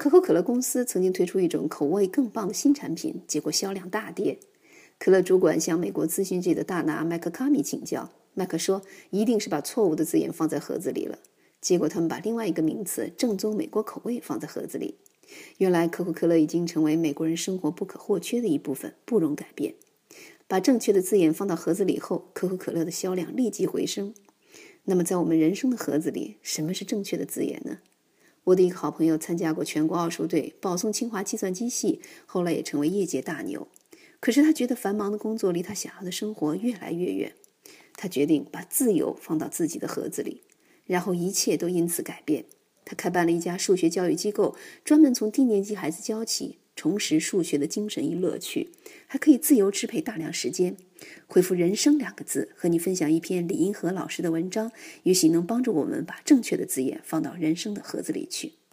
可口可乐公司曾经推出一种口味更棒的新产品，结果销量大跌。可乐主管向美国咨询界的大拿麦克卡米请教，麦克说一定是把错误的字眼放在盒子里了。结果他们把另外一个名词正宗美国口味放在盒子里。原来可口可乐已经成为美国人生活不可或缺的一部分，不容改变。把正确的字眼放到盒子里后，可口可乐的销量立即回升。那么在我们人生的盒子里，什么是正确的字眼呢？我的一个好朋友参加过全国奥数队，保送清华计算机系，后来也成为业界大牛。可是他觉得繁忙的工作离他想要的生活越来越远。他决定把自由放到自己的盒子里，然后一切都因此改变。他开办了一家数学教育机构，专门从低年级孩子教起，重拾数学的精神与乐趣，还可以自由支配大量时间。回复人生2个字，和你分享一篇李银河老师的文章，也许能帮助我们把正确的字眼放到人生的盒子里去。